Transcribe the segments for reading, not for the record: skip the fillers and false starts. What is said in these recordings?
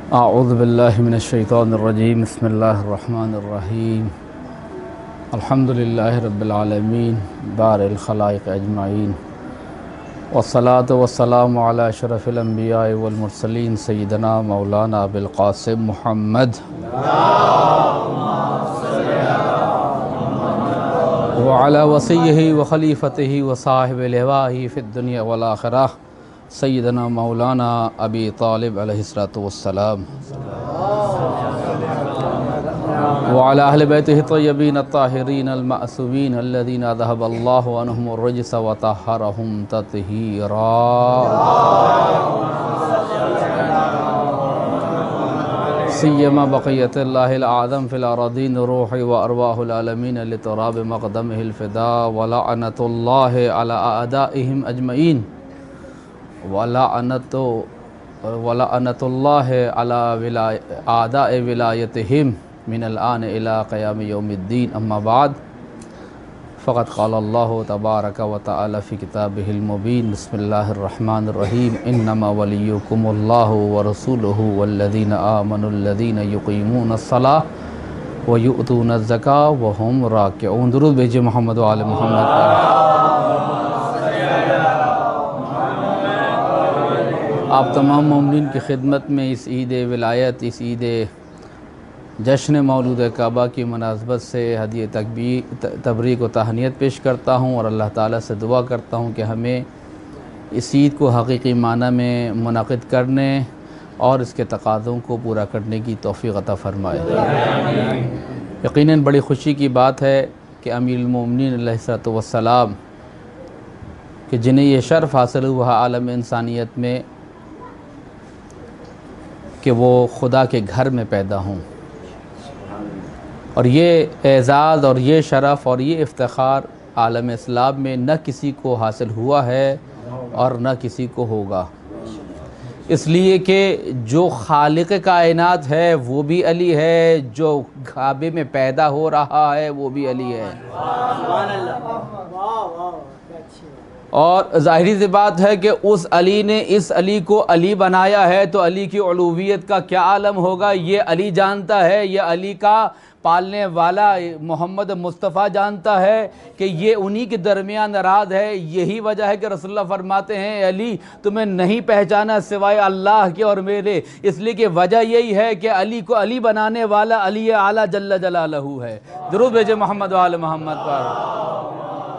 اعوذ باللہ من الشیطان الرجیم بسم اللہ الرحمن الرحیم الحمدللہ رب العالمین بارئ الخلائق اجمعین والصلاة والسلام علی اشرف الانبیاء والمرسلین سیدنا مولانا ابوالقاسم محمد وعلی وصیہ وخلیفتہ وصاحب لواہ فی الدنیا والآخرہ سیدنا مولانا ابی طالب علیہ السلام وعلى اہل بیتہ الطیبین الطاہرین المعصومین الذین ذہب اللہ عنہم الرجس وطہرہم تطہیرا سیما بقیت اللہ العظم فی الارضین روح و ارواح العالمین لتراب مقدمہ الفدا ولعنت اللہ علی اعدائہم اجمعین ولعنت اللہ علی اعداء ولایتہم من الآن الى قیام یوم الدین اما بعد فقد قال اللہ تبارک و تعالی فی کتابہ المبین بسم اللہ الرحمن الرحیم انما ولیکم اللہ ورسولہ والذین آمنوا الذین یقیمون الصلاة ویؤتون الزکاة وهم راکعون۔ درود بھیجئے محمد و آل محمد پر۔ آپ تمام مومنین کی خدمت میں اس عید ولایت، اس عید جشن مولود کعبہ کی مناسبت سے ہدیہ تبریک و تہنیت پیش کرتا ہوں اور اللہ تعالیٰ سے دعا کرتا ہوں کہ ہمیں اس عید کو حقیقی معنی میں منعقد کرنے اور اس کے تقاضوں کو پورا کرنے کی توفیق عطا فرمائے۔ یقیناً بڑی خوشی کی بات ہے کہ امیر المومنین علیہ السلام کہ جنہیں یہ شرف حاصل ہوا عالم انسانیت میں کہ وہ خدا کے گھر میں پیدا ہوں، اور یہ اعزاز اور یہ شرف اور یہ افتخار عالم اسلام میں نہ کسی کو حاصل ہوا ہے اور نہ کسی کو ہوگا، اس لیے کہ جو خالق کائنات ہے وہ بھی علی ہے، جو کعبے میں پیدا ہو رہا ہے وہ بھی علی ہے، اور ظاہری سی بات ہے کہ اس علی نے اس علی کو علی بنایا ہے تو علی کی علویت کا کیا عالم ہوگا یہ علی جانتا ہے، یہ علی کا پالنے والا محمد مصطفیٰ جانتا ہے کہ یہ انہی کے درمیان راز ہے۔ یہی وجہ ہے کہ رسول اللہ فرماتے ہیں علی تمہیں نہیں پہچانا سوائے اللہ کے اور میرے، اس لیے کہ وجہ یہی ہے کہ علی کو علی بنانے والا علی اعلیٰ جل جلالہ ہے۔ درود بھیجئے محمد و آل محمد پر۔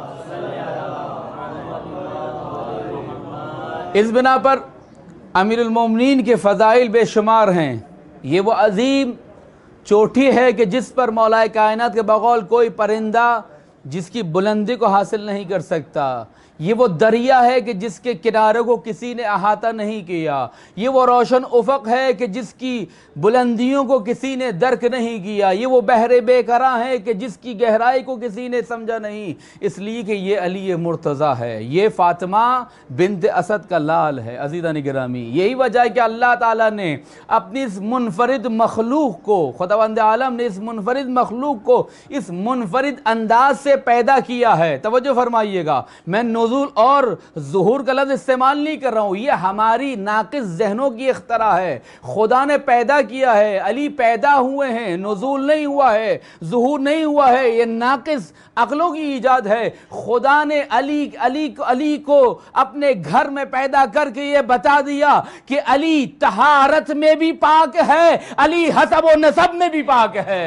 اس بنا پر امیر المومنین کے فضائل بے شمار ہیں۔ یہ وہ عظیم چوٹی ہے کہ جس پر مولا کائنات کے بقول کوئی پرندہ جس کی بلندی کو حاصل نہیں کر سکتا، یہ وہ دریا ہے کہ جس کے کنارے کو کسی نے احاطہ نہیں کیا، یہ وہ روشن افق ہے کہ جس کی بلندیوں کو کسی نے درک نہیں کیا، یہ وہ بحر بے کراں ہے کہ جس کی گہرائی کو کسی نے سمجھا نہیں، اس لیے کہ یہ علی مرتضیٰ ہے، یہ فاطمہ بنت اسد کا لال ہے۔ عزیزان گرامی، یہی وجہ ہے کہ اللہ تعالیٰ نے اپنی اس منفرد مخلوق کو، خداوند عالم نے اس منفرد مخلوق کو اس منفرد انداز سے پیدا کیا ہے۔ توجہ فرمائیے گا، میں نزول اور ظہور کا لفظ استعمال نہیں کر رہا ہوں، یہ ہماری ناقص ذہنوں کی اختراع ہے۔ خدا نے پیدا کیا ہے، علی پیدا ہوئے ہیں، نزول نہیں ہوا ہے، ظہور نہیں ہوا ہے، یہ ناقص عقلوں کی ایجاد ہے۔ خدا نے علی کو اپنے گھر میں پیدا کر کے یہ بتا دیا کہ علی طہارت میں بھی پاک ہے، علی حسب و نسب میں بھی پاک ہے۔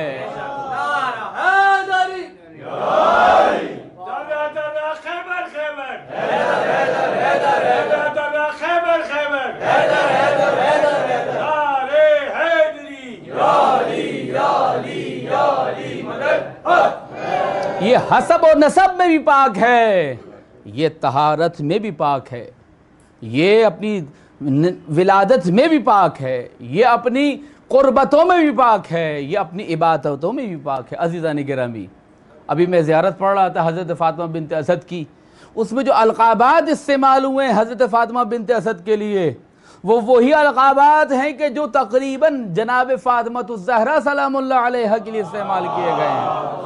یہ حسب و نسب میں بھی پاک ہے، یہ طہارت میں بھی پاک ہے، یہ اپنی ولادت میں بھی پاک ہے، یہ اپنی قربتوں میں بھی پاک ہے، یہ اپنی عبادتوں میں بھی پاک ہے۔ عزیزان گرامی، ابھی میں زیارت پڑھ رہا تھا حضرت فاطمہ بنت اسد کی، اس میں جو القابات استعمال ہوئے ہیں حضرت فاطمہ بنت اسد کے لیے، وہ وہی القابات ہیں کہ جو تقریباً جناب فاطمہ الزہرا سلام اللہ علیہا کے لیے استعمال کیے گئے ہیں۔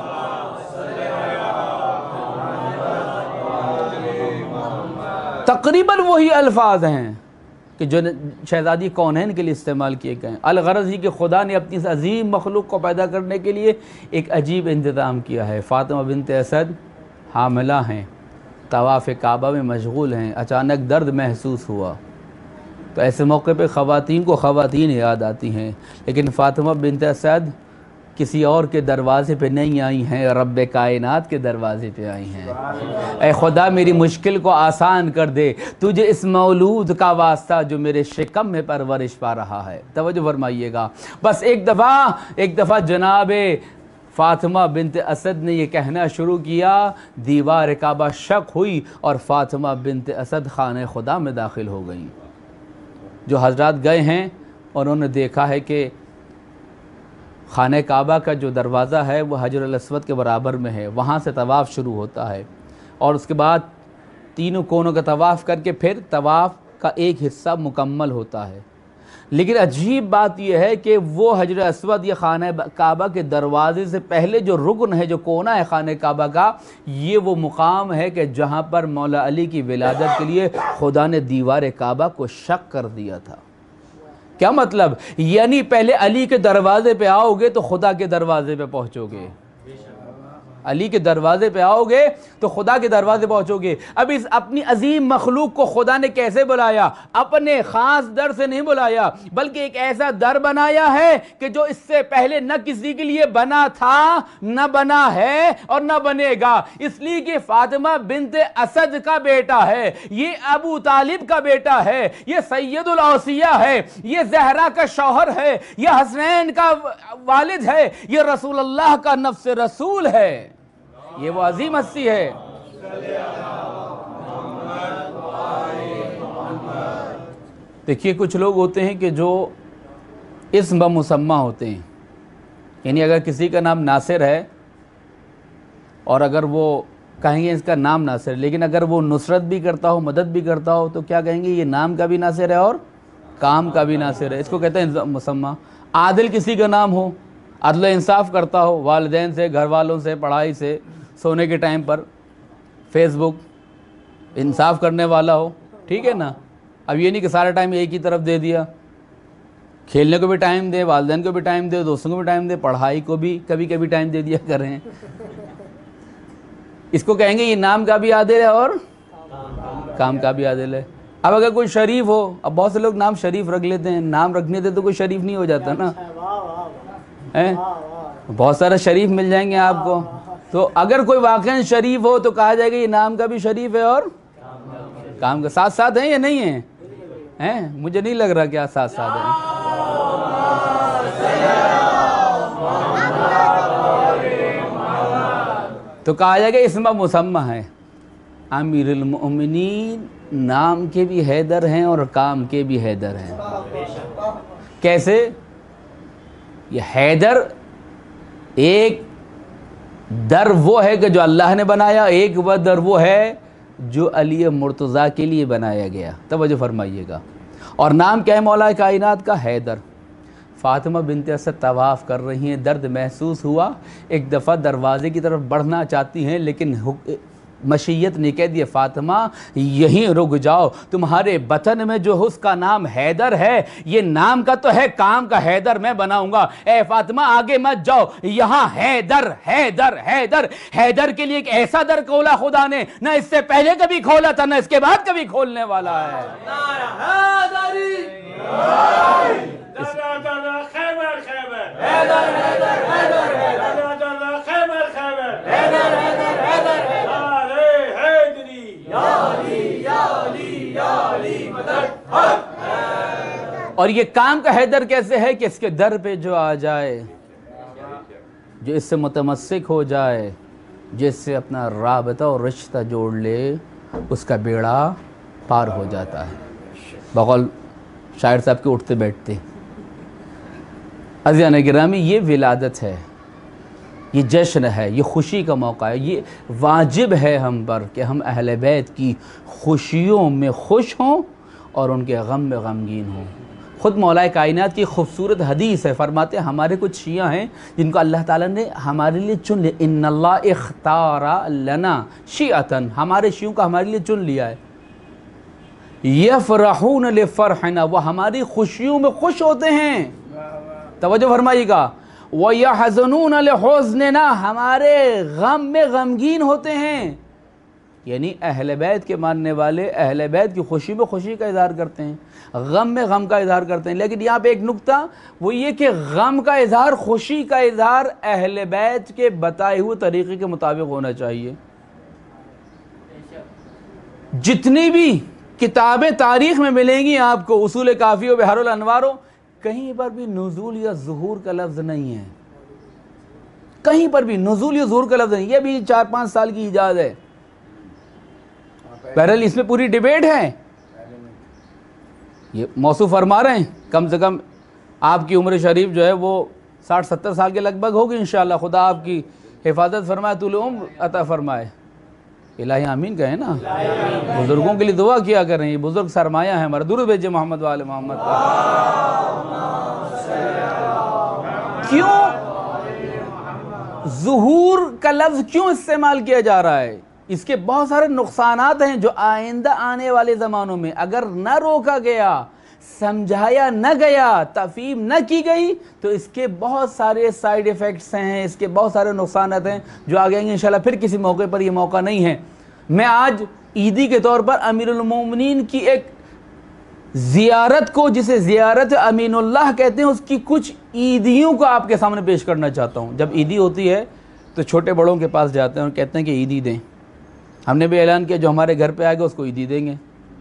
تقریباً وہی الفاظ ہیں۔ کہ جو شہزادی کونین کے لیے استعمال کیے گئے ہیں۔ الغرض یہ کہ خدا نے اپنی اس عظیم مخلوق کو پیدا کرنے کے لیے ایک عجیب انتظام کیا ہے۔ فاطمہ بنت اسد حاملہ ہیں، طواف کعبہ میں مشغول ہیں، اچانک درد محسوس ہوا، تو ایسے موقع پہ خواتین کو خواتین یاد آتی ہیں، لیکن فاطمہ بنت اسد کسی اور کے دروازے پہ نہیں آئی ہیں، رب کائنات کے دروازے پہ آئی ہیں۔ اے خدا میری مشکل کو آسان کر دے، تجھے اس مولود کا واسطہ جو میرے شکم میں پرورش پا رہا ہے۔ توجہ فرمائیے گا، بس ایک دفعہ جناب فاطمہ بنت اسد نے یہ کہنا شروع کیا، دیوار کعبہ شق ہوئی اور فاطمہ بنت اسد خانہ خدا میں داخل ہو گئیں۔ جو حضرات گئے ہیں انہوں نے دیکھا ہے کہ خانہ کعبہ کا جو دروازہ ہے وہ حجر الاسود کے برابر میں ہے، وہاں سے طواف شروع ہوتا ہے، اور اس کے بعد تینوں کونوں کا طواف کر کے پھر طواف کا ایک حصہ مکمل ہوتا ہے۔ لیکن عجیب بات یہ ہے کہ وہ حجر اسود یا خانہ کعبہ کے دروازے سے پہلے جو رکن ہے، جو کونا ہے خانہ کعبہ کا، یہ وہ مقام ہے کہ جہاں پر مولا علی کی ولادت کے لیے خدا نے دیوار کعبہ کو شق کر دیا تھا۔ کیا مطلب؟ یعنی پہلے علی کے دروازے پہ آؤ گے تو خدا کے دروازے پہ پہنچو گے، علی کے دروازے پہ آؤ گے تو خدا کے دروازے پہنچو گے۔ اب اس اپنی عظیم مخلوق کو خدا نے کیسے بلایا؟ اپنے خاص در سے نہیں بلایا، بلکہ ایک ایسا در بنایا ہے کہ جو اس سے پہلے نہ کسی کے لیے بنا تھا، نہ بنا ہے اور نہ بنے گا۔ اس لیے کہ فاطمہ بنت اسد کا بیٹا ہے، یہ ابو طالب کا بیٹا ہے، یہ سید الاوصیاء ہے، یہ زہرا کا شوہر ہے، یہ حسنین کا والد ہے، یہ رسول اللہ کا نفس رسول ہے، یہ وہ عظیم ہستی ہے۔ دیکھیے کچھ لوگ ہوتے ہیں کہ جو اسم بمسمہ ہوتے ہیں، یعنی اگر کسی کا نام ناصر ہے اور اگر وہ کہیں گے اس کا نام ناصر ہے، لیکن اگر وہ نصرت بھی کرتا ہو، مدد بھی کرتا ہو، تو کیا کہیں گے؟ یہ نام کا بھی ناصر ہے اور کام کا بھی ناصر ہے، اس کو کہتے ہیں مسمہ۔ عادل کسی کا نام ہو، عدل و انصاف کرتا ہو، والدین سے، گھر والوں سے، پڑھائی سے، سونے کے ٹائم پر فیس بک، انصاف کرنے والا ہو، ٹھیک ہے نا۔ اب یہ نہیں کہ سارا ٹائم ایک ہی طرف دے دیا، کھیلنے کو بھی ٹائم دے، والدین کو بھی ٹائم دے، دوستوں کو بھی ٹائم دے، پڑھائی کو بھی کبھی کبھی ٹائم دے دیا کریں۔ اس کو کہیں گے یہ نام کا بھی عادل ہے اور کام کا بھی عادل ہے۔ اب اگر کوئی شریف ہو، اب بہت سے لوگ نام شریف رکھ لیتے ہیں، نام رکھنے دے تو کوئی شریف نہیں ہو جاتا نا، بہت سارے شریف مل جائیں گے آپ کو۔ تو اگر کوئی واقعاً شریف ہو تو کہا جائے گا یہ نام کا بھی شریف ہے اور کام کا۔ ساتھ ساتھ ہیں یا نہیں ہیں؟ مجھے نہیں لگ رہا کہ آپ ساتھ ساتھ ہیں۔ تو کہا جائے گا اسم مسمہ ہے۔ امیر المؤمنین نام کے بھی حیدر ہیں اور کام کے بھی حیدر ہیں۔ کیسے؟ یہ حیدر ایک در وہ ہے کہ جو اللہ نے بنایا، ایک وہ در وہ ہے جو علی مرتضیٰ کے لیے بنایا گیا۔ توجہ فرمائیے گا۔ اور نام کیا ہے مولا کائنات کا؟ حیدر۔ فاطمہ بنت اسد طواف کر رہی ہیں، درد محسوس ہوا، ایک دفعہ دروازے کی طرف بڑھنا چاہتی ہیں، لیکن مشیت نے کہہ دیا فاطمہ یہیں رک جاؤ، تمہارے بطن میں جو اس کا نام حیدر ہے، یہ نام کا تو ہے، کام کا حیدر میں بناؤں گا۔ اے فاطمہ آگے مت جاؤ، یہاں حیدر حیدر حیدر حیدر کے لیے ایک ایسا در کھولا خدا نے، نہ اس سے پہلے کبھی کھولا تھا، نہ اس کے بعد کبھی کھولنے والا ہے۔ اور یہ کام کا حیدر کیسے ہے کہ اس کے در پہ جو آ جائے، جو اس سے متمسک ہو جائے، جس سے اپنا رابطہ اور رشتہ جوڑ لے، اس کا بیڑا پار ہو جاتا ہے، بقول شاعر صاحب کے اٹھتے بیٹھتے۔ عزیزان گرامی، یہ ولادت ہے، یہ جشن ہے، یہ خوشی کا موقع ہے، یہ واجب ہے ہم پر کہ ہم اہل بیت کی خوشیوں میں خوش ہوں اور ان کے غم میں غمگین ہوں۔ خود مولا کائنات کی خوبصورت حدیث ہے، فرماتے ہیں ہمارے کچھ شیعہ ہیں جن کو اللہ تعالیٰ نے ہمارے لیے چن لیا، ان اللہ اختار لنا شیعتن، ہمارے شیعوں کا ہمارے لیے چن لیا ہے۔ यफ़रहून लिफ़रहिना, वो हमारी खुशियों में खुश होते हैं। तवज्जो फरमाइए का, वयहज़नून लिहुज़निना, हमारे गम में गमगीन होते हैं। यानी अहले बैत के मानने वाले अहले बैत की खुशी में खुशी का इज़हार करते हैं, गम में गम का इज़हार करते हैं। लेकिन यहाँ पे एक नुक्ता वो ये कि गम का इज़हार, खुशी का इज़हार अहले बैत के बताए हुए तरीक़े के मुताबिक होना चाहिए। जितनी भी किताबें तारीख़ में मिलेंगी आपको, उसूल काफ़ी और बिहारुल अनवार, कहीं पर भी नुज़ूल या ज़ुहूर का लफ्ज़ नहीं है, कहीं पर भी नुज़ूल या ज़ुहूर का लफ्ज़ नहीं। ये भी 4-5 साल की इजाज़त है। बहरहाल इसमें पूरी डिबेट है। ये मौसूफ फरमा रहे हैं, कम से कम आपकी उम्र शरीफ जो है वो 60-70 साल के लगभग होगी इंशाअल्लाह। खुदा आपकी हिफाजत फरमाए, तूल उम्र अता फरमाए। इलाही आमीन कहें ना। बुज़ुर्गों के लिए दुआ किया करें, ये बुज़ुर्ग सरमाया है हमारा। दुरूद भेजे मोहम्मद वाले मोहम्मद। क्यों ज़ुहूर का लफ्ज़ क्यों इस्तेमाल किया जा रहा है? इसके बहुत सारे नुकसानात हैं जो आइंदा आने वाले ज़मानों में अगर न रोका गया, समझाया न गया, तफ़हीम न की गई, तो इसके बहुत सारे साइड इफ़ेक्ट्स हैं, इसके बहुत सारे नुकसानात हैं जो आगे आएंगे इंशाल्लाह। फिर किसी मौके पर, ये मौका नहीं है। मैं आज ईदी के तौर पर अमीरुल मोमिनीन की एक ज़ियारत को, जिसे ज़ियारत अमीनुल्लाह कहते हैं, उसकी कुछ ईदियों को आपके सामने पेश करना चाहता हूँ। जब ईदी होती है तो छोटे बड़ों के पास जाते हैं और कहते हैं कि ईदी दें। हमने भी ऐलान किया जो हमारे घर पे आएगा उसको ईदी देंगे।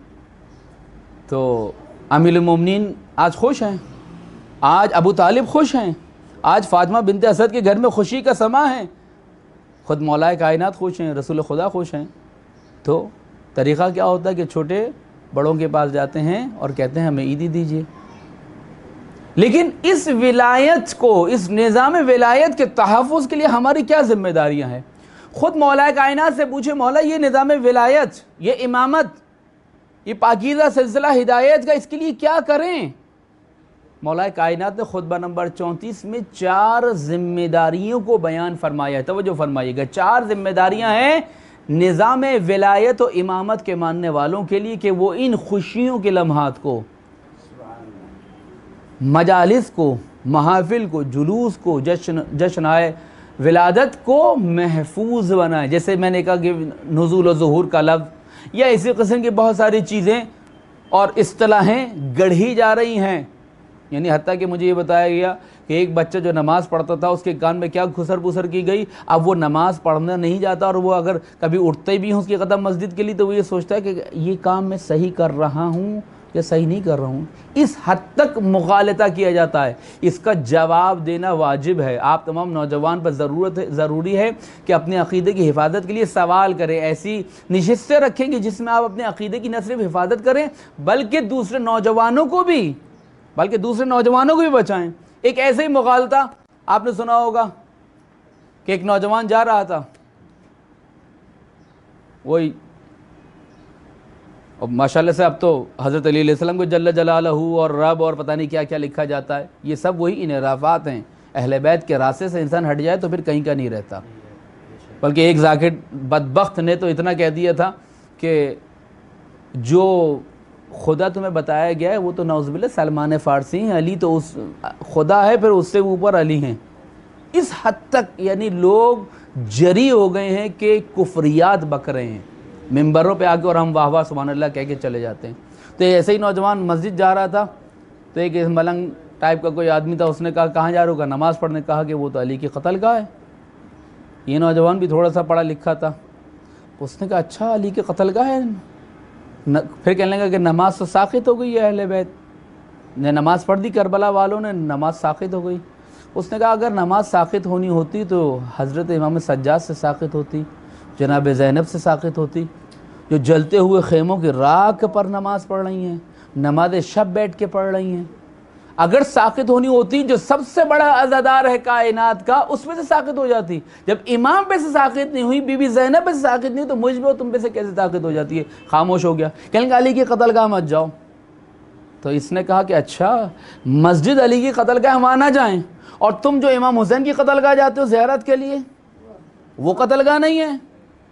तो अमीरुल मोमिनीन आज खुश हैं, आज अबू तालिब खुश हैं, आज फातिमा बिनते असद के घर में खुशी का समा है, ख़ुद मौलाए कायनात खुश हैं, रसूल खुदा खुश हैं। तो तरीक़ा क्या होता है कि छोटे बड़ों के पास जाते हैं और कहते हैं हमें ईदी दीजिए। लेकिन इस विलायत को, इस निज़ाम विलायत के तहफ़्फ़ुज़ के लिए हमारी क्या ज़िम्मेदारियाँ हैं? ख़ुद मौलाए कायनात से पूछे, मौला ये निज़ाम विलायत, ये इमामत, ये पाकीज़ा सिलसिला हिदायत का, इसके लिए क्या करें? मौलाए कायनात ने खुतबा नंबर 34 में 4 ज़िम्मेदारियों को बयान फरमाया है। तवज्जो फरमाइएगा, 4 ज़िम्मेदारियाँ हैं निज़ाम विलायत और इमामत के मानने वालों के लिए कि वो इन खुशियों के लम्हात को, मजालिस को, महफिल को, जुलूस को, जश्न विलादत को महफूज बनाए। जैसे मैंने कहा कि नुज़ूल और ज़ुहूर का लफ्ज़, या इसी किस्म की बहुत सारी चीज़ें और इस्तिलाहें गढ़ी जा रही हैं। यानी हत्ता कि मुझे ये बताया गया कि एक बच्चा जो नमाज़ पढ़ता था उसके कान में क्या खुसर पुसर की गई, अब वो नमाज़ पढ़ना नहीं जाता, और वो अगर कभी उठते भी हों उसके कदम मस्जिद के लिए तो वो ये सोचता है कि ये काम मैं सही कर रहा हूँ या सही नहीं कर रहा हूँ। इस हद तक मुग़ालता किया जाता है। इसका जवाब देना वाजिब है। आप तमाम नौजवान पर ज़रूरी है कि अपने अक़ीदे की हिफाजत के लिए सवाल करें, ऐसी नशिस्तें रखेंगे जिसमें आप अपने अक़ीदे की न सिर्फ हिफाजत करें बल्कि दूसरे नौजवानों को भी बचाएं। एक ऐसे ही मुग़ालता आपने सुना होगा कि एक नौजवान जा रहा था, वही, और माशाल्लाह से अब तो हज़रत अली अलैहिस्सलाम को जल्ल जलालहू और रब और पता नहीं क्या क्या लिखा जाता है। ये सब वही इनहराफात हैं। अहले बैत के रास्ते से इंसान हट जाए तो फिर कहीं का नहीं रहता। बल्कि एक ज़ाकिर बदबख्त ने तो इतना कह दिया था कि जो खुदा तुम्हें बताया गया है वो तो नौज़ुबिल्लाह सलमान फ़ारसी हैं, अली तो उस खुदा है, फिर उससे ऊपर अली हैं। इस हद तक यानी लोग जरी हो गए हैं कि कुफ्रियात बक रहे हैं मिंबरों पे आके, और हम वाह वाह सुभान अल्लाह कह के चले जाते हैं। तो ऐसे ही नौजवान मस्जिद जा रहा था तो एक मलंग टाइप का कोई आदमी था, उसने कहा कहाँ जा रहे हो? का नमाज़ पढ़ने। कहा कि वो तो अली की क़त्लगाह है। ये नौजवान भी थोड़ा सा पढ़ा लिखा था, उसने कहा अच्छा अली की क़त्लगाह है। फिर कहने लगा कि नमाज तो साक़ित हो गई है, अहले बैत ने नमाज़ पढ़ दी, करबला वालों ने, नमाज साक़ित हो गई। उसने कहा अगर नमाज साक़ित होनी होती तो हज़रत इमाम सज्जाद से साक़ित होती, जनाब ज़ैनब से साक़ित होती, जो जलते हुए ख़ेमों की राख पर नमाज़ पढ़ रही हैं, नमाज शब बैठ के पढ़ रही हैं। अगर साक़ित होनी होती जो सबसे बड़ा अज़ादार है कायनात का, उसमें से साक़ित हो जाती। जब इमाम पे से साक़ित नहीं हुई, बीबी ज़ैनब पे से साक़ित नहीं, तो मुझ पे तुम पे से कैसे साक़ित हो जाती है? खामोश हो गया। कहने अली की क़त्लगाह मत जाओ। तो इसने कहा कि अच्छा मस्जिद अली की क़त्लगाह वहाँ ना जाएँ, और तुम जो इमाम हुसैन की क़त्लगाह जाते हो ज़ियारत के लिए, वो क़त्लगाह नहीं है।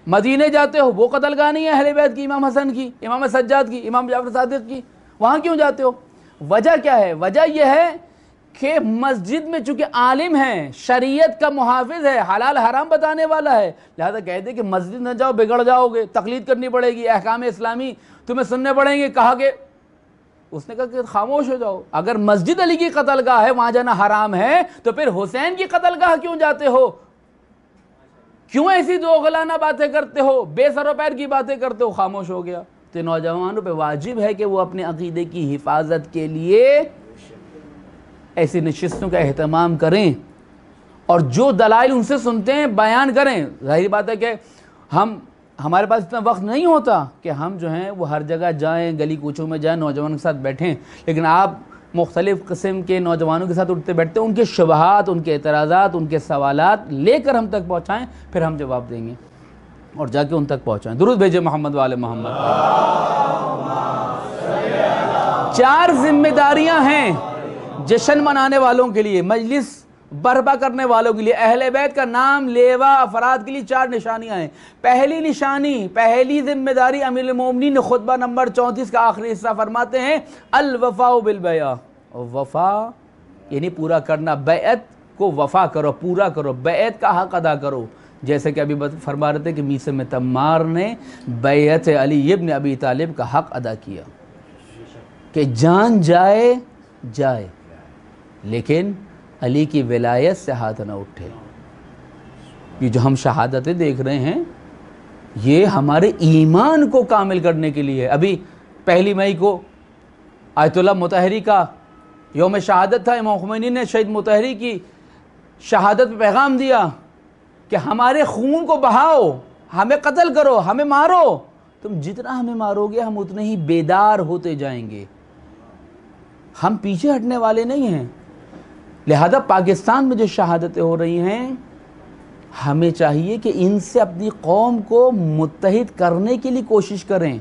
مدینے جاتے ہو وہ قتل گاہ نہیں ہے اہل بیت کی، امام حسن کی، امام سجاد کی، امام جعفر صادق کی، وہاں کیوں جاتے ہو؟ وجہ کیا ہے؟ وجہ یہ ہے کہ مسجد میں چونکہ عالم ہیں، شریعت کا محافظ ہے، حلال حرام بتانے والا ہے، لہذا کہتے کہ مسجد نہ جاؤ بگڑ جاؤ گے، تقلید کرنی پڑے گی، احکام اسلامی تمہیں سننے پڑیں گے۔ کہا کہ اس نے کہا کہ خاموش ہو جاؤ، اگر مسجد علی کی قتل گاہ ہے وہاں جانا حرام ہے تو پھر حسین کی قتل گاہ کیوں جاتے ہو؟ کیوں ایسی دوغلانہ باتیں کرتے ہو، بے سر و پیر کی باتیں کرتے ہو؟ خاموش ہو گیا۔ تو نوجوانوں پہ واجب ہے کہ وہ اپنے عقیدے کی حفاظت کے لیے ایسی نشستوں کا اہتمام کریں اور جو دلائل ان سے سنتے ہیں بیان کریں۔ ظاہری بات ہے کہ ہمارے پاس اتنا وقت نہیں ہوتا کہ ہم جو ہیں وہ ہر جگہ جائیں، گلی کوچوں میں جائیں، نوجوانوں کے ساتھ بیٹھیں، لیکن آپ مختلف قسم کے نوجوانوں کے ساتھ اٹھتے بیٹھتے ان کے شبہات، ان کے اعتراضات، ان کے سوالات لے کر ہم تک پہنچائیں، پھر ہم جواب دیں گے اور جا کے ان تک پہنچائیں۔ درود بھیجے محمد والے محمد۔ 4 ذمہ داریاں ہیں جشن منانے والوں کے لیے، مجلس برپا کرنے والوں کے لیے، اہل بیت کا نام لیوا افراد کے لیے 4 نشانیاں ہیں۔ پہلی نشانی، پہلی ذمہ داری، امیر المومنین خطبہ نمبر 34 کا آخری حصہ فرماتے ہیں الوفاء بالبیعہ، وفا یعنی پورا کرنا، بیعت کو وفا کرو، پورا کرو، بیعت کا حق ادا کرو، جیسے کہ ابھی فرما رہے تھے کہ میثم تمار نے بیعت علی ابن ابی طالب کا حق ادا کیا کہ جان جائے جائے لیکن علی کی ولایت سے ہاتھ نہ اٹھے۔ یہ جو ہم شہادتیں دیکھ رہے ہیں یہ ہمارے ایمان کو کامل کرنے کے لیے ہے۔ ابھی 1 مئی کو آیت اللہ مطہری کا یوم شہادت تھا، امام خمینی نے شہید مطہری کی شہادت پہ پیغام دیا کہ ہمارے خون کو بہاؤ، ہمیں قتل کرو، ہمیں مارو، تم جتنا ہمیں مارو گے ہم اتنے ہی بیدار ہوتے جائیں گے، ہم پیچھے ہٹنے والے نہیں ہیں۔ لہذا پاکستان میں جو شہادتیں ہو رہی ہیں ہمیں چاہیے کہ ان سے اپنی قوم کو متحد کرنے کے لیے کوشش کریں،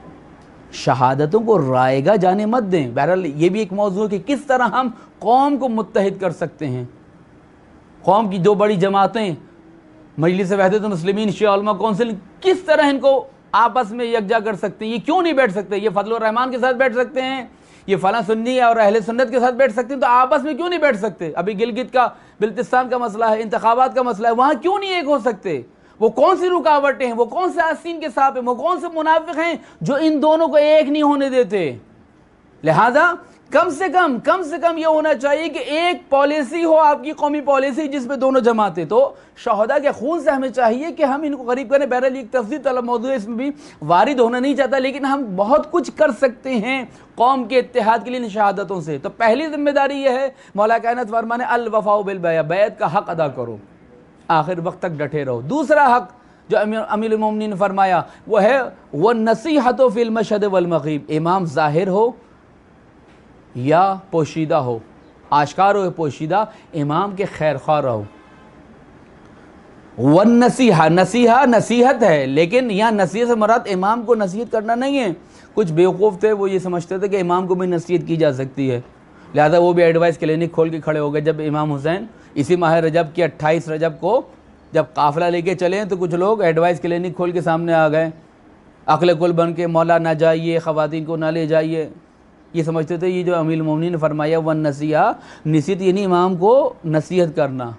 شہادتوں کو رائے گاہ جانے مت دیں۔ بہرحال یہ بھی ایک موضوع ہے کہ کس طرح ہم قوم کو متحد کر سکتے ہیں۔ قوم کی 2 بڑی جماعتیں مجلس وحدت المسلمین، شیعہ علماء کونسل، کس طرح ان کو آپس میں یکجا کر سکتے ہیں؟ یہ کیوں نہیں بیٹھ سکتے؟ یہ فضل الرحمان کے ساتھ بیٹھ سکتے ہیں، یہ فلاں سنی اور اہل سنت کے ساتھ بیٹھ سکتے ہیں، تو آپس میں کیوں نہیں بیٹھ سکتے؟ ابھی گلگت کا بلتستان کا مسئلہ ہے، انتخابات کا مسئلہ ہے، وہاں کیوں نہیں ایک ہو سکتے؟ وہ کون سی رکاوٹیں ہیں، وہ کون سے آستین کے ساتھ ہیں، وہ کون سے منافق ہیں جو ان دونوں کو ایک نہیں ہونے دیتے؟ لہذا کم سے کم یہ ہونا چاہیے کہ ایک پالیسی ہو، آپ کی قومی پالیسی، جس میں دونوں جماعتیں۔ تو شہداء کے خون سے ہمیں چاہیے کہ ہم ان کو قریب کریں۔ بہرحال ایک تفصیل طلب موضوع ہے، اس میں بھی وارد ہونا نہیں چاہتا، لیکن ہم بہت کچھ کر سکتے ہیں قوم کے اتحاد کے لیے ان شہادتوں سے۔ تو پہلی ذمہ داری یہ ہے، مولا کائنات فرمانے الوفاء بالبیعہ، بیعت کا حق ادا کرو، آخر وقت تک ڈٹے رہو۔ دوسرا حق جو امیر المومنین نے فرمایا وہ ہے والنصیحۃ فی المشہد والمغیب، امام ظاہر ہو یا پوشیدہ ہو، آشکار ہو یا پوشیدہ، امام کے خیر خواہ رہو۔ والنصیحہ، نصیحہ نصیحت ہے، لیکن یہاں نصیحت سے مراد امام کو نصیحت کرنا نہیں ہے۔ کچھ بیوقوف تھے، وہ یہ سمجھتے تھے کہ امام کو بھی نصیحت کی جا سکتی ہے، لہذا وہ بھی ایڈوائس کلینک کھول کے کھڑے ہو گئے۔ جب امام حسین اسی ماہ رجب کی 28 رجب کو جب قافلہ لے کے چلے تو کچھ لوگ ایڈوائس کلینک کھول کے سامنے آ گئے، عقل کل بن کے، مولا نہ جائیے، خواتین کو نہ لے جائیے۔ یہ سمجھتے تھے یہ جو امیر المومنین نے فرمایا والنصیحہ، نصیحت یعنی امام کو نصیحت کرنا،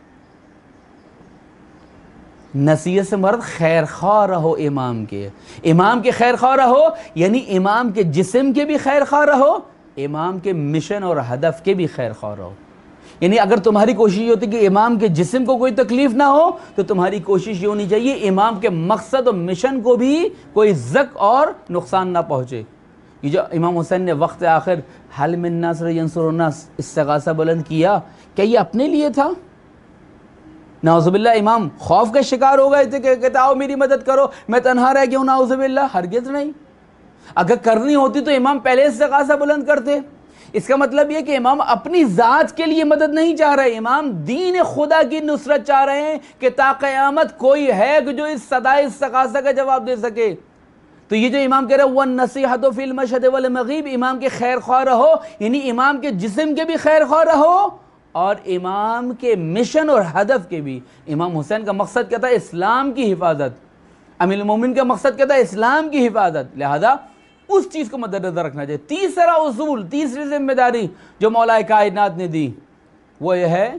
نصیحت سے مراد خیر خواہ رہو امام کے خیر خواہ رہو، یعنی امام کے جسم کے بھی خیر خواہ رہو، امام کے مشن اور ہدف کے بھی خیر خواہ رہو۔ یعنی اگر تمہاری کوشش یہ ہوتی کہ امام کے جسم کو کوئی تکلیف نہ ہو تو تمہاری کوشش یہ ہونی چاہیے امام کے مقصد اور مشن کو بھی کوئی زک اور نقصان نہ پہنچے۔ یہ جو امام حسین نے وقت آخر حل من ناصر ینصرنا استغاثہ بلند کیا، کیا یہ اپنے لیے تھا؟ نعوذ باللہ امام خوف کا شکار ہو گئے تھے کہ کہتے آؤ میری مدد کرو، میں تنہا رہ گیا ہوں، نعوذ باللہ، ہرگز نہیں۔ اگر کرنی ہوتی تو امام پہلے استغاثہ بلند کرتے۔ اس کا مطلب یہ کہ امام اپنی ذات کے لیے مدد نہیں چاہ رہے، امام دین خدا کی نصرت چاہ رہے ہیں کہ تا قیامت کوئی ہے کہ جو اس صدائے استغاثہ کا جواب دے سکے۔ تو یہ جو امام کہہ رہے ہیں وَالنَّصِيحَةُ فِي الْمَشْهَدِ وَالْمَغِيبِ، امام کے خیر خواہ رہو، یعنی امام کے جسم کے بھی خیر خواہ رہو اور امام کے مشن اور ہدف کے بھی۔ امام حسین کا مقصد کیا تھا؟ اسلام کی حفاظت، अमीरुल मोमिनीन का मकसद क्या था? इस्लाम की हिफाजत, लिहाजा उस चीज़ को मद्देनजर रखना चाहिए। तीसरा उसूल, तीसरी जिम्मेदारी जो मौला कायनात ने दी वो ये है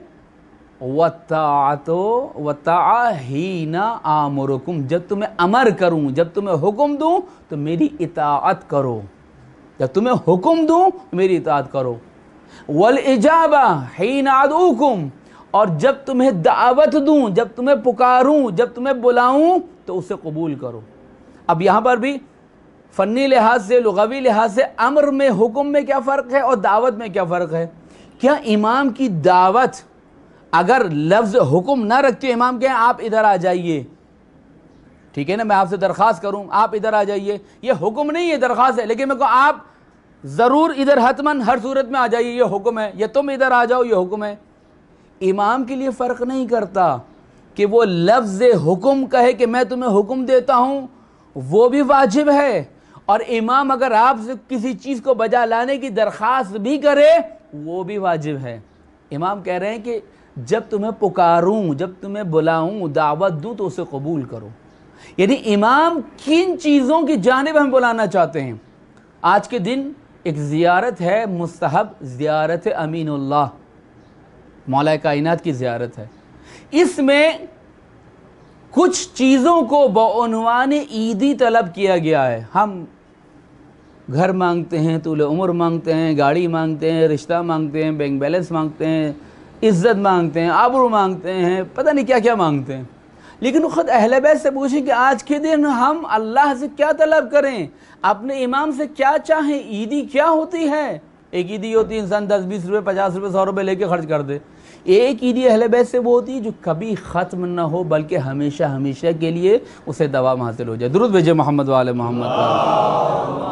वत्ताअ हीना आमुरुकुम, जब तुम्हें अमर करूं, जब तुम्हें हुक्म दूं तो मेरी इताअत करो, जब तुम्हें हुक्म दूं मेरी इताअत करो। वल इजाबा हीना अदऊकुम, और जब तुम्हें दावत दूं, जब तुम्हें पुकारूं, जब तुम्हें बुलाऊं तो उसे कबूल करो। अब यहाँ पर भी फ़न्नी लिहाज से, लुग़वी लिहाज से अमर में, हुक्म में क्या फ़र्क है और दावत में क्या फ़र्क है? क्या इमाम की दावत अगर लफ्ज़ हुक्म ना रखती हो, इमाम कहें आप इधर आ जाइए, ठीक है ना, मैं आपसे दरख्वास्त करूं आप इधर आ जाइए, ये हुक्म नहीं है, दरख्वास्त है, लेकिन मैं कहूँ आप ज़रूर इधर हतमन हर सूरत में आ जाइए, ये हुक्म है, या तुम इधर आ जाओ, ये हुक्म है। इमाम के लिए फ़र्क नहीं करता कि वो लफ्ज़ हुक्म कहे कि मैं तुम्हें हुक्म देता हूँ, वो भी वाजिब है, और इमाम अगर आपसे किसी चीज़ को बजा लाने की दरख्वास्त भी करे वो भी वाजिब है। इमाम कह रहे हैं कि जब तुम्हें पुकारूं, जब तुम्हें बुलाऊं, दावत दूं तो उसे कबूल करो। यानी इमाम किन चीज़ों की जानिब हम बुलाना चाहते हैं? आज के दिन एक ज़ियारत है, मुस्तहब ज़ियारत अमीनुल्लाह, मौला कायनात की ज़ियारत है। इसमें कुछ चीज़ों को बउनवान ईदी तलब किया गया है। हम घर मांगते हैं, तूले उम्र मांगते हैं, गाड़ी मांगते हैं, रिश्ता मांगते हैं, बैंक बैलेंस मांगते हैं, इज़्ज़त मांगते हैं, आबरू मांगते हैं, पता नहीं क्या क्या मांगते हैं। लेकिन ख़ुद अहले बैत से पूछें कि आज के दिन हम अल्लाह से क्या तलब करें, अपने इमाम से क्या चाहें? ईदी क्या होती है? एक ईदी होती है इंसान 10-20 रुपये, 50 रुपये, 100 रुपये लेके खर्च कर दे। एक ईदी अहले बैत से वो होती है जो कभी ख़त्म ना हो, बल्कि हमेशा हमेशा के लिए उसे दवाम हासिल हो जाए। दुरूद भेजे मोहम्मद वाले मोहम्मद।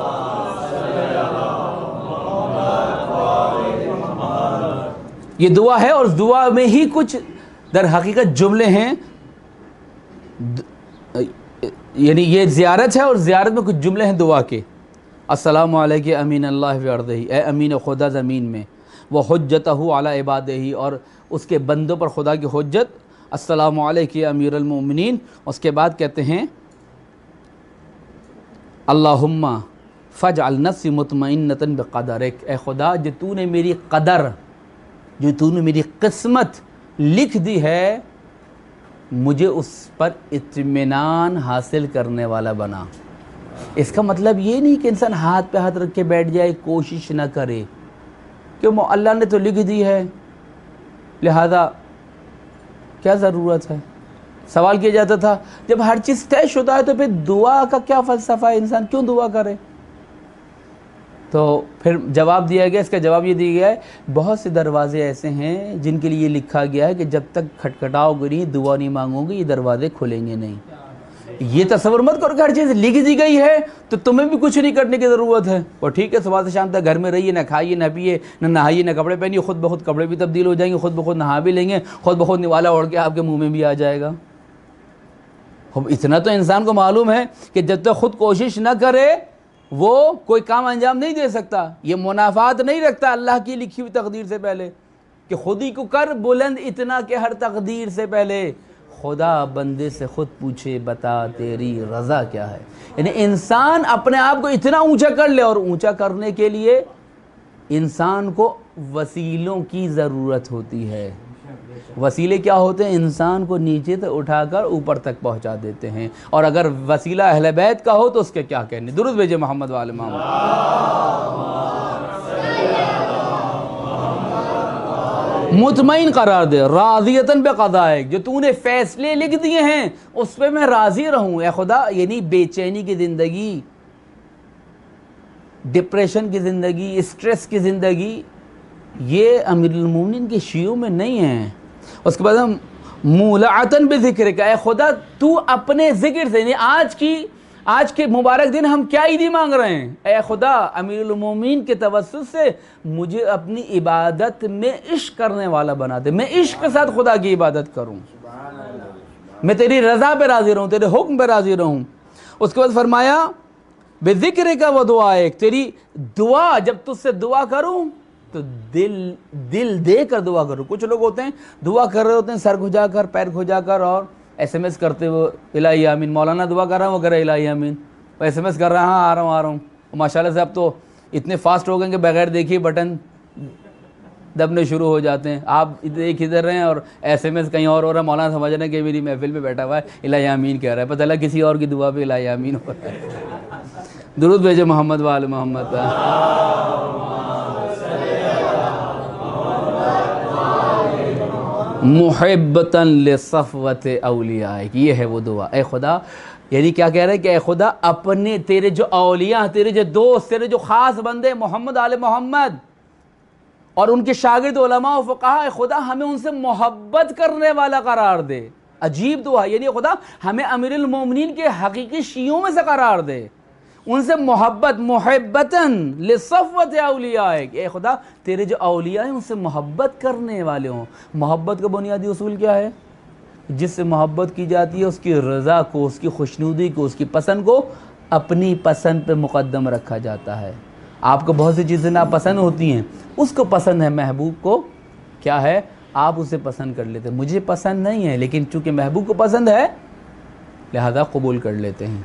ये दुआ है, और दुआ में ही कुछ दर हकीकत जुमले हैं, यानी ये ज़ियारत है और ज़ियारत में कुछ जुमले हैं दुआ के। अस्सलामु अलैका अमीन अल्लाह व अर्दिही, ए अमीन खुदा ज़मीन में, व हुज्जतहु अला इबादिही, और उसके बंदों पर खुदा की हुज्जत। अस्सलामु अलैका अमीरुल मोमिनीन। उसके बाद कहते हैं अल्लाहुम्मा फजअल नफ्सी मुतमइन्नतन बिक़दरिक, ए खुदा जो तूने मेरी कदर, जो तूने मेरी किस्मत लिख दी है, मुझे उस पर इत्मीनान हासिल करने वाला बना। इसका मतलब ये नहीं कि इंसान हाथ पे हाथ रख के बैठ जाए, कोशिश ना करे, क्यों अल्लाह ने तो लिख दी है, लिहाजा क्या ज़रूरत है। सवाल किया जाता था जब हर चीज़ तय शुदा है तो फिर दुआ का क्या फ़लसफ़ा है, इंसान क्यों दुआ करे? तो फिर जवाब दिया गया, इसका जवाब ये दिया गया है, बहुत से दरवाज़े ऐसे हैं जिनके लिए लिखा गया है कि जब तक खटखटाओगे नहीं, दुआ नहीं मांगोगे, ये दरवाज़े खुलेंगे नहीं। ये तस्वर मत करो कि हर चीज़ लिख दी गई है तो तुम्हें भी कुछ नहीं करने की ज़रूरत है, और ठीक है सुबह से शाम तक घर में रहिए, ना खाइए ना पिए ना नहाइए ना कपड़े पहनिए, खुद ब खुद कपड़े भी तब्दील हो जाएंगे, खुद ब खुद नहा भी लेंगे, खुद ब खुद निवाला ओढ़ के आपके मुँह में भी आ जाएगा। इतना तो इंसान को मालूम है कि जब तक खुद कोशिश ना करे वो कोई काम अंजाम नहीं दे सकता। ये मुनाफात नहीं रखता अल्लाह की लिखी हुई तकदीर से पहले कि खुद ही को कर बुलंद इतना कि हर तकदीर से पहले खुदा बंदे से खुद पूछे बता तेरी रज़ा क्या है। यानी इंसान अपने आप को इतना ऊंचा कर ले, और ऊंचा करने के लिए इंसान को वसीलों की ज़रूरत होती है। वसीले क्या होते हैं? इंसान को नीचे से उठाकर ऊपर तक पहुंचा देते हैं, और अगर वसीला अहले बैत का हो तो उसके क्या कहने। दुरूद भेजे मोहम्मद वाले मोहम्मद। मुतमईन करार दे, राज़ियतन बिक़ज़ाइक, जो तूने फैसले लिख दिए हैं उस पर मैं राज़ी रहूँ ए खुदा। यानी बेचैनी की ज़िंदगी, डिप्रेशन की ज़िंदगी, स्ट्रेस की ज़िंदगी, ये अमीरुल मोमिनीन के शियों में नहीं है। उसके बाद हम मूलातन बिज़िक्र का, खुदा तू अपने ज़िक्र से, आज के मुबारक दिन हम क्या ईदी मांग रहे हैं, ए खुदा अमीरुल मोमिनीन के तवस्सुल से मुझे अपनी इबादत में इश्क करने वाला बना दे, मैं इश्क के साथ खुदा की इबादत करूं, मैं तेरी रज़ा पे राज़ी रहूं, तेरे हुक्म पे राज़ी रहूं। उसके बाद फरमाया बेज़िक्र का वो दुआ एक, तेरी दुआ जब तुझसे दुआ करूं तो दिल दे कर दुआ करो। कुछ लोग होते हैं दुआ कर रहे होते हैं सर खुजाकर पैर खुजाकर और SMS کرتے وہ الہی آمین، مولانا دعا کر رہا ہوں وہ کر رہا ہے الہی آمین، وہ SMS کر رہا ہے ہاں آ رہا ہوں، ماشاء اللہ سے اب تو اتنے فاسٹ ہو گئے کہ بغیر دیکھیے بٹن دبنے شروع ہو جاتے ہیں. آپ ایک ادھر رہے ہیں اور SMS کہیں اور ہو رہا ہے، مولانا سمجھ رہے ہیں کہ میری محفل میں بیٹھا ہوا ہے الہی آمین کہہ رہا ہے، پتہ لگا کسی اور کی دعا پہ الہی آمین ہو رہا ہے. درود بھیجے محمد وآل محمد. محبتاً لصفوت اولیائک، یہ ہے وہ دعا. اے خدا، یعنی کیا کہہ رہے ہیں کہ اے خدا اپنے تیرے جو اولیاء، تیرے جو دوست، تیرے جو خاص بندے محمد آل محمد اور ان کے شاگرد علماء و فقہاء، اے خدا ہمیں ان سے محبت کرنے والا قرار دے. عجیب دعا، یعنی خدا ہمیں امیر المومنین کے حقیقی شیعوں میں سے قرار دے، ان سے محبت. محبتاً لصفوت اولیائک، اے خدا تیرے جو اولیاء ہیں ان سے محبت کرنے والے ہوں. محبت کا بنیادی اصول کیا ہے؟ جس سے محبت کی جاتی ہے اس کی رضا کو، اس کی خوشنودی کو، اس کی پسند کو اپنی پسند پہ مقدم رکھا جاتا ہے. آپ کو بہت سی چیزیں ناپسند ہوتی ہیں، اس کو پسند ہے، محبوب کو کیا ہے آپ اسے پسند کر لیتے ہیں. مجھے پسند نہیں ہے لیکن چونکہ محبوب کو پسند ہے لہذا قبول کر لیتے ہیں.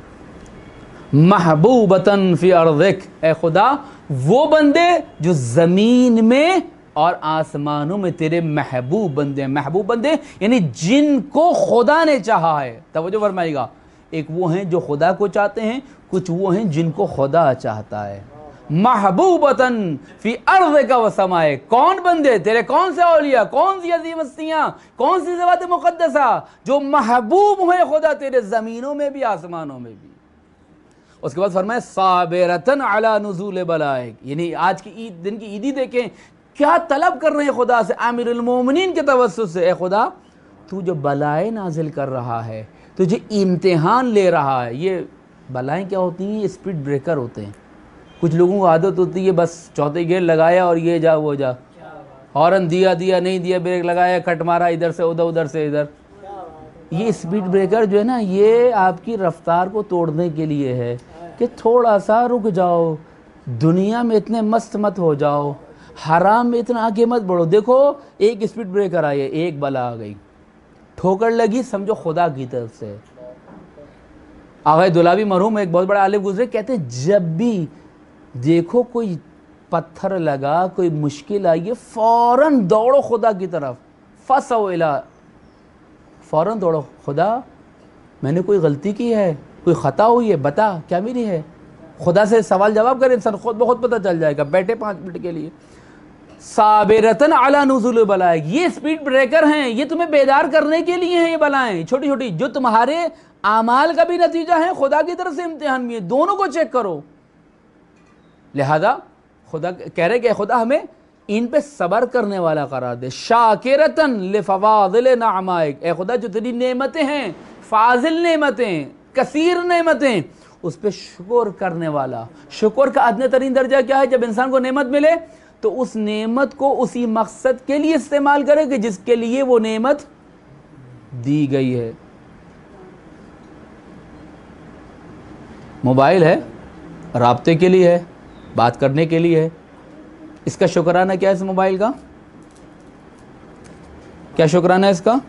محبوبتاً فی ارضک، اے خدا وہ بندے جو زمین میں اور آسمانوں میں تیرے محبوب بندے ہیں. محبوب بندے یعنی جن کو خدا نے چاہا ہے. توجہ فرمائیے گا، ایک وہ ہیں جو خدا کو چاہتے ہیں، کچھ وہ ہیں جن کو خدا چاہتا ہے. محبوبتاً فی ارضک و سمائک، کون بندے تیرے، کون سے اولیاء، کون سی عظیم ہستیاں، کون سی ذوات مقدسہ جو محبوب ہیں خدا تیرے زمینوں میں بھی آسمانوں میں بھی. اس کے بعد فرمایا صابرتاً علی نزول بلائک، یعنی آج کی عید، دن کی عیدی دیکھیں کیا طلب کر رہے ہیں خدا سے امیر المومنین کے توسط سے. اے خدا تو جو بلائیں نازل کر رہا ہے، تجھے امتحان لے رہا ہے. یہ بلائیں کیا ہوتی ہیں؟ یہ اسپیڈ بریکر ہوتے ہیں. کچھ لوگوں کو عادت ہوتی ہے بس چوتھے گیئر لگایا اور یہ جا وہ جا، ہارن دیا نہیں دیا، بریک لگایا کٹ مارا ادھر سے ادھر، ادھر سے ادھر. یہ اسپیڈ بریکر جو ہے نا یہ آپ کی رفتار کو توڑنے کے لیے ہے کہ تھوڑا سا رک جاؤ، دنیا میں اتنے مست مت ہو جاؤ، حرام میں اتنا آگے مت بڑھو. دیکھو ایک اسپیڈ بریکر آئی ہے، ایک بلا آ گئی، ٹھوکر لگی سمجھو خدا کی طرف سے. آغا دولابی مرحوم ایک بہت بڑا عالم گزرے، کہتے ہیں جب بھی دیکھو کوئی پتھر لگا، کوئی مشکل آئی ہے، فوراً دوڑو خدا کی طرف. فَسَوْا إِلَىٰ، فوراً دوڑو، خدا میں نے کوئی غلطی کی ہے، کوئی خطا ہوئی ہے، بتا کیا میری ہے. خدا سے سوال جواب کرے انسان، خود بخود پتہ چل جائے گا. بیٹھے 5 منٹ کے لیے. صابرتاً علی نزول بلائک، یہ اسپیڈ بریکر ہیں، یہ تمہیں بیدار کرنے کے لیے ہیں. یہ بلائیں چھوٹی چھوٹی جو تمہارے اعمال کا بھی نتیجہ ہے، خدا کی طرف سے امتحان بھی ہے، دونوں کو چیک کرو. لہذا خدا کہہ رہے کہ خدا ہمیں ان پہ صبر کرنے والا قرار دے. شاکرتاً لفواضل نعمائک، اے خدا جو تیری نعمتیں ہیں، فاضل نعمتیں، کثیر نعمتیں، اس پہ شکر کرنے والا. شکر کا ادنی ترین درجہ کیا ہے؟ جب انسان کو نعمت ملے تو اس نعمت کو اسی مقصد کے لیے استعمال کرے کہ جس کے لیے وہ نعمت دی گئی ہے. موبائل ہے، رابطے کے لیے ہے، بات کرنے کے لیے ہے. اس کا شکرانہ کیا ہے؟ اس موبائل کا کیا شکرانہ ہے اس کا؟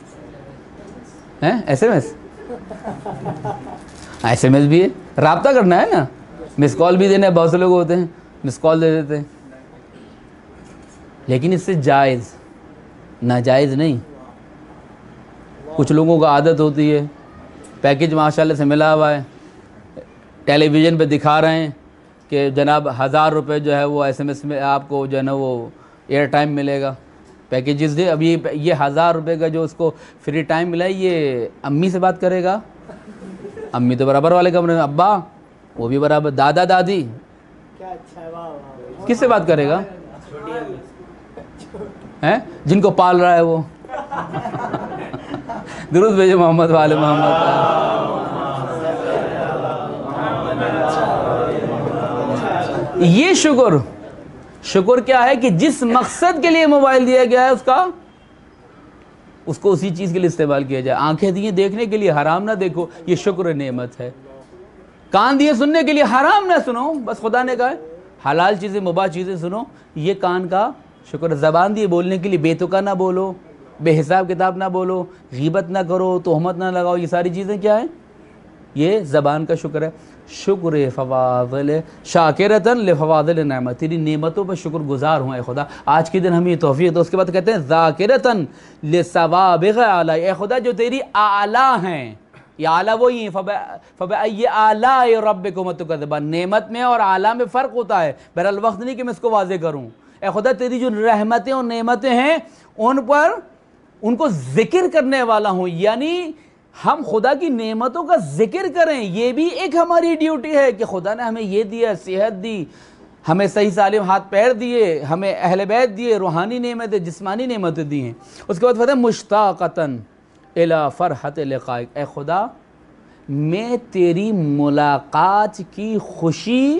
SMS SMS بھی ہے، رابطہ کرنا ہے نا. مس کال بھی دینا ہے، بہت سے لوگ ہوتے ہیں مس کال دے دیتے ہیں، لیکن اس سے جائز ناجائز نہیں. کچھ لوگوں کو عادت ہوتی ہے، پیکج ماشاءاللہ سے ملا ہوا ہے، ٹیلی ویژن پہ دکھا رہے ہیں کہ جناب 1000 روپے جو ہے وہ SMS میں آپ کو جو ہے نا وہ ایئر ٹائم ملے گا. پیکیجز دے. اب یہ 1000 روپے کا جو اس کو فری ٹائم ملا ہے یہ امی سے بات کرے گا، امی تو برابر والے کمرے میں، ابا وہ بھی برابر، دادا دادی کس سے بات کرے گا؟ جن کو پال رہا ہے وہ. درود بھیجے محمد والے محمد. یہ شکر کیا ہے کہ جس مقصد کے لیے موبائل دیا گیا ہے اس کو اسی چیز کے لیے استعمال کیا جائے. آنکھیں دیے دیکھنے کے لیے، حرام نہ دیکھو، یہ شکر نعمت ہے. کان دیے سننے کے لیے، حرام نہ سنو، بس خدا نے کہا ہے حلال چیزیں مباح چیزیں سنو، یہ کان کا شکر. زبان دیے بولنے کے لیے، بے تکا نہ بولو، بے حساب کتاب نہ بولو، غیبت نہ کرو، تہمت نہ لگاؤ، یہ ساری چیزیں کیا ہیں؟ یہ زبان کا شکر ہے۔ شکر فواضل شاکرتن لفواضل نعمت، تیری نعمتوں پر شکر گزار ہوں اے خدا۔ آج کے دن ہمیں یہ توفیق دو۔ اس کے بعد کہتے ہیں ذاکرتن لثوابغ اعلی، اے خدا جو تیری اعلیٰ ہیں، یہ اعلیٰ وہی ہیں، فبأی آلاء ربکما تکذبان، نعمت میں اور اعلیٰ میں فرق ہوتا ہے، بہرحال وقت نہیں کہ میں اس کو واضح کروں۔ اے خدا تیری جو رحمتیں اور نعمتیں ہیں ان کو ذکر کرنے والا ہوں، یعنی ہم خدا کی نعمتوں کا ذکر کریں، یہ بھی ایک ہماری ڈیوٹی ہے کہ خدا نے ہمیں یہ دیا، صحت دی، ہمیں صحیح سالم ہاتھ پیر دیے، ہمیں اہل بیت دیے، روحانی نعمتیں، جسمانی نعمتیں دی ہیں۔ اس کے بعد فرماتے ہیں مشتاقتاً الی فرحت لقائک، اے خدا میں تیری ملاقات کی خوشی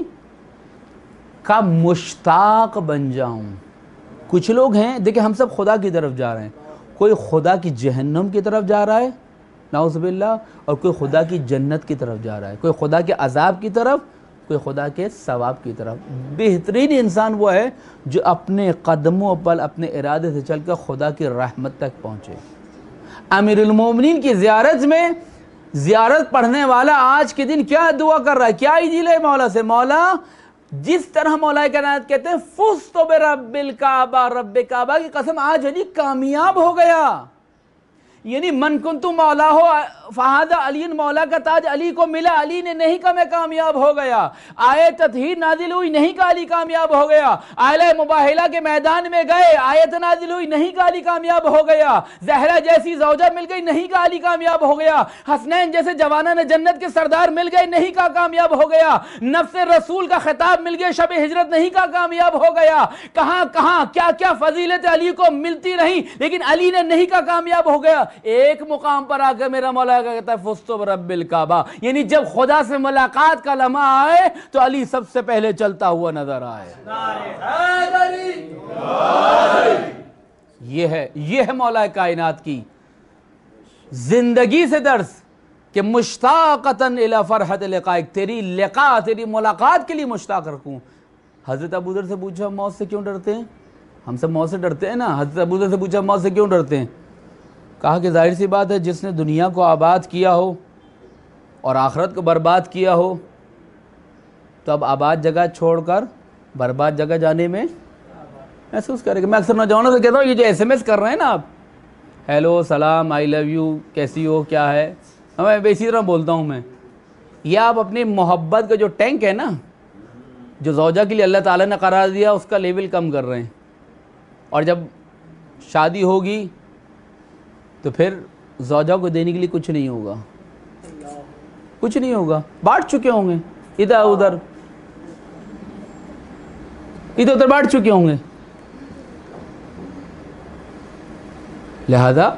کا مشتاق بن جاؤں۔ کچھ لوگ ہیں، دیکھیں ہم سب خدا کی طرف جا رہے ہیں، کوئی خدا کی جہنم کی طرف جا رہا ہے نعوذ باللہ، اور کوئی خدا کی جنت کی طرف جا رہا ہے، کوئی خدا کے عذاب کی طرف، کوئی خدا کے ثواب کی طرف۔ بہترین انسان وہ ہے جو اپنے قدموں پر اپنے ارادے سے چل کر خدا کی رحمت تک پہنچے۔ امیر المومنین کی زیارت میں زیارت پڑھنے والا آج کے دن کیا دعا کر رہا ہے، کیا ایدیل ہے مولا سے؟ مولا جس طرح مولا کائنات کہتے ہیں فزت برب الکعبہ، رب کعبہ کی قسم آج علی کامیاب ہو گیا، یعنی من کنت مولا ہو فہذا علی، مولا کا تاج علی کو ملا، علی نے نہیں کہا میں کامیاب ہو گیا، آیت تطہیر نازل ہوئی نہیں کہا علی کامیاب ہو گیا، آئلہ مباہلہ کے میدان میں گئے آیت نازل ہوئی نہیں کہا علی کامیاب ہو گیا، زہرہ جیسی زوجہ مل گئی نہیں کہا علی کامیاب ہو گیا، حسنین جیسے جوانان جنت کے سردار مل گئے نہیں کہا کامیاب ہو گیا، نفس رسول کا خطاب مل گیا شب ہجرت نہیں کہا کامیاب ہو گیا، کہاں کہاں کیا کیا فضیلت علی کو ملتی رہی لیکن علی نے نہیں کہا کامیاب ہو گیا۔ ایک مقام پر آ کر میرا مولا کہتا ہے فزت برب الکعبہ، یعنی جب خدا سے ملاقات کا لمحہ آئے تو علی سب سے پہلے چلتا ہوا نظر آئے۔ یہ ہے مولا کائنات کی زندگی سے درس کہ مشتاقتاً الی فرحت لقائک، تیری لقاء، تیری ملاقات کے لیے مشتاق رکھوں۔ حضرت ابوذر سے پوچھا موت سے کیوں ڈرتے ہیں؟ ہم سب موت سے ڈرتے ہیں نا، حضرت ابوذر سے پوچھا موت سے کیوں ڈرتے ہیں؟ کہا کہ ظاہر سی بات ہے جس نے دنیا کو آباد کیا ہو اور آخرت کو برباد کیا ہو تو اب آباد جگہ چھوڑ کر برباد جگہ جانے میں محسوس کرے گا۔ میں اکثر نوجوانوں سے کہتا ہوں یہ جو ایس ایم ایس کر رہے ہیں نا آپ، ہیلو سلام آئی لو یو کیسی ہو کیا ہے، میں اسی طرح بولتا ہوں میں، یہ آپ اپنی محبت کا جو ٹینک ہے نا جو زوجہ کے لیے اللہ تعالیٰ نے قرار دیا اس کا لیول کم کر رہے ہیں، اور جب شادی ہوگی تو پھر زوجہ کو دینے کے لیے کچھ نہیں ہوگا، کچھ نہیں ہوگا، بانٹ چکے ہوں گے ادھر ادھر بانٹ چکے ہوں گے۔ لہذا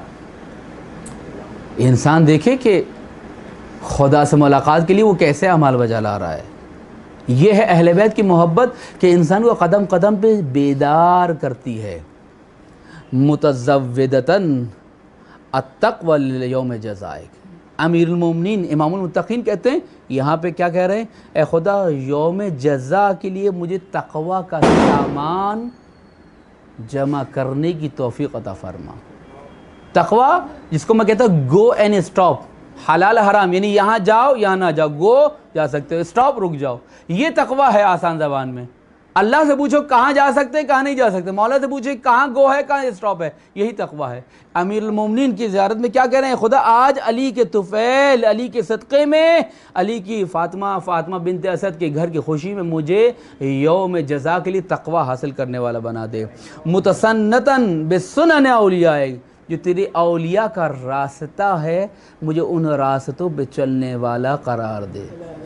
انسان دیکھے کہ خدا سے ملاقات کے لیے وہ کیسے اعمال بجا لا رہا ہے۔ یہ ہے اہل بیت کی محبت کہ انسان کو قدم قدم پہ بیدار کرتی ہے۔ متزودتاً التقوی لیوم جزائک، امیر المومنین امام المتقین کہتے ہیں یہاں پہ کیا کہہ رہے ہیں؟ اے خدا یوم جزا کے لیے مجھے تقوی کا سامان جمع کرنے کی توفیق عطا فرما۔ تقوی جس کو میں کہتا ہوں گو اینڈ اسٹاپ، حلال حرام یعنی یہاں جاؤ یہاں نہ جاؤ، گو جا سکتے ہو، اسٹاپ رک جاؤ، یہ تقوی ہے آسان زبان میں۔ اللہ سے پوچھو کہاں جا سکتے کہاں نہیں جا سکتے، مولا سے پوچھو کہاں گو ہے کہاں اسٹاپ ہے، یہی تقوی ہے۔ امیر المومنین کی زیارت میں کیا کہہ رہے ہیں؟ خدا آج علی کے طفیل، علی کے صدقے میں، علی کی فاطمہ بنت اسد کے گھر کی خوشی میں مجھے یوم جزا کے لیے تقوی حاصل کرنے والا بنا دے۔ متسنتاً بسنن اولیاء، جو تیرے اولیاء کا راستہ ہے مجھے ان راستوں پہ چلنے والا قرار دے۔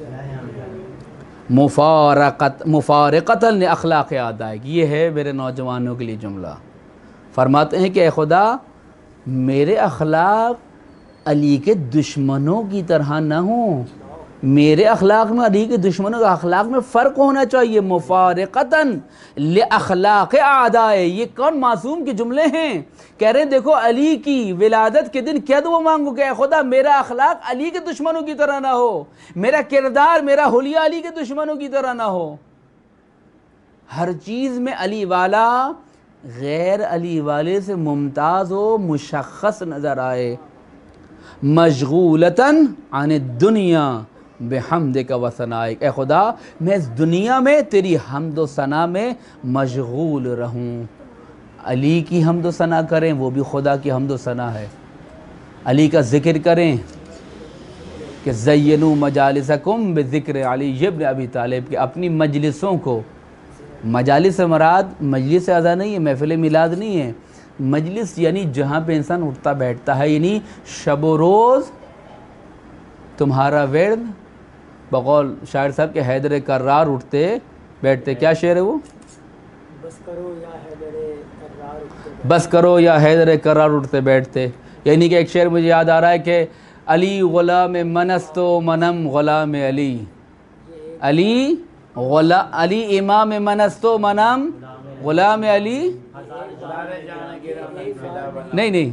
مفارقتاً لاخلاق اعدائک، یہ ہے میرے نوجوانوں کے لیے جملہ۔ فرماتے ہیں کہ اے خدا میرے اخلاق علی کے دشمنوں کی طرح نہ ہوں، میرے اخلاق میں علی کے دشمنوں کے اخلاق میں فرق ہونا چاہیے۔ مفارقتاً لاخلاق اعدائک، یہ کون معصوم کے جملے ہیں؟ کہہ رہے ہیں دیکھو علی کی ولادت کے دن کیا دعا مانگو کہ اے خدا میرا اخلاق علی کے دشمنوں کی طرح نہ ہو، میرا کردار میرا حلیہ علی کے دشمنوں کی طرح نہ ہو۔ ہر چیز میں علی والا غیر علی والے سے ممتاز و مشخص نظر آئے۔ مشغولتاً عن الدنیا بحمدک و ثنائک، اے خدا میں اس دنیا میں تیری حمد و ثنا میں مشغول رہوں۔ علی کی حمد و ثنا کریں، وہ بھی خدا کی حمد و ثنا ہے۔ علی کا ذکر کریں کہ زینوا مجالسکم بذکر علی ابن ابی طالب، کہ اپنی مجلسوں کو، مجالس سے مراد مجلس اعزا نہیں ہے، محفل میلاد نہیں ہے، مجلس یعنی جہاں پہ انسان اٹھتا بیٹھتا ہے، یعنی شب و روز تمہارا ورد، بقول شاعر صاحب کے حیدر کرار اٹھتے بیٹھتے، کیا شعر ہے وہ؟ بس کرو یا حیدر کرار اٹھتے بیٹھتے، یعنی کہ ایک شعر مجھے یاد آ رہا ہے کہ علی غلام منست و منم غلام علی، علی امام منست و منم غلام علی، نہیں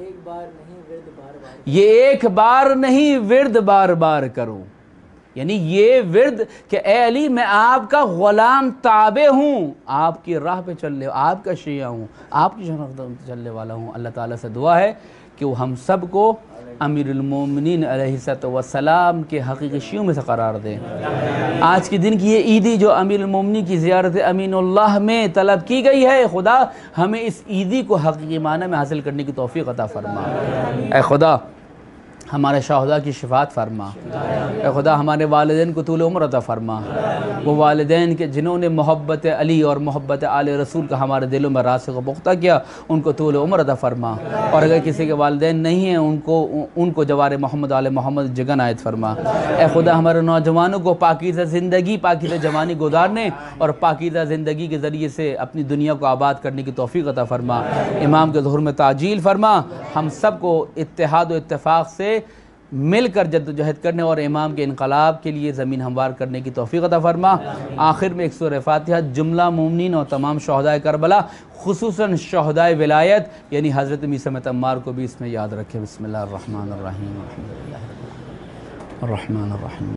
یہ ایک بار نہیں ورد بار بار کرو، یعنی یہ ورد کہ اے علی میں آپ کا غلام تابع ہوں، آپ کی راہ پہ چلنے، آپ کا شیعہ ہوں، آپ کی شناخت چلنے والا ہوں۔ اللہ تعالیٰ سے دعا ہے کہ وہ ہم سب کو امیر المومنین علیہ السلام کے حقیقی شیعوں میں سے قرار دیں۔ آج کے دن کی یہ عیدی جو امیر المومنین کی زیارت امین اللہ میں طلب کی گئی ہے، خدا ہمیں اس عیدی کو حقیقی معنی میں حاصل کرنے کی توفیق عطا فرما۔ اے خدا ہمارے شہداء کی شفاعت فرما، اے خدا ہمارے والدین کو طول عمر عطا فرما، وہ والدین کے جنہوں نے محبت علی اور محبت آل رسول کا ہمارے دلوں میں راسخ و پختہ کیا، ان کو طول عمر عطا فرما، اور اگر کسی کے والدین نہیں ہیں ان کو جوار محمد آل محمد جگہ عنایت فرما۔ اے خدا ہمارے نوجوانوں کو پاکیزہ زندگی، پاکیزہ جوانی گزارنے اور پاکیزہ زندگی کے ذریعے سے اپنی دنیا کو آباد کرنے کی توفیق عطا فرما۔ امام کے ظہور میں تعجیل فرما، ہم سب کو اتحاد و اتفاق سے مل کر جد و جہد کرنے اور امام کے انقلاب کے لیے زمین ہموار کرنے کی توفیق عطا فرما۔ آخر میں ایک سورہ فاتحہ جملہ مومنین اور تمام شہدائے کربلا، خصوصاً شہدائے ولایت یعنی حضرت میثم عمار کو بھی اس میں یاد رکھیں۔ بسم اللہ الرحمن الرحیم، الحمدللہ الرحمن الرحیم۔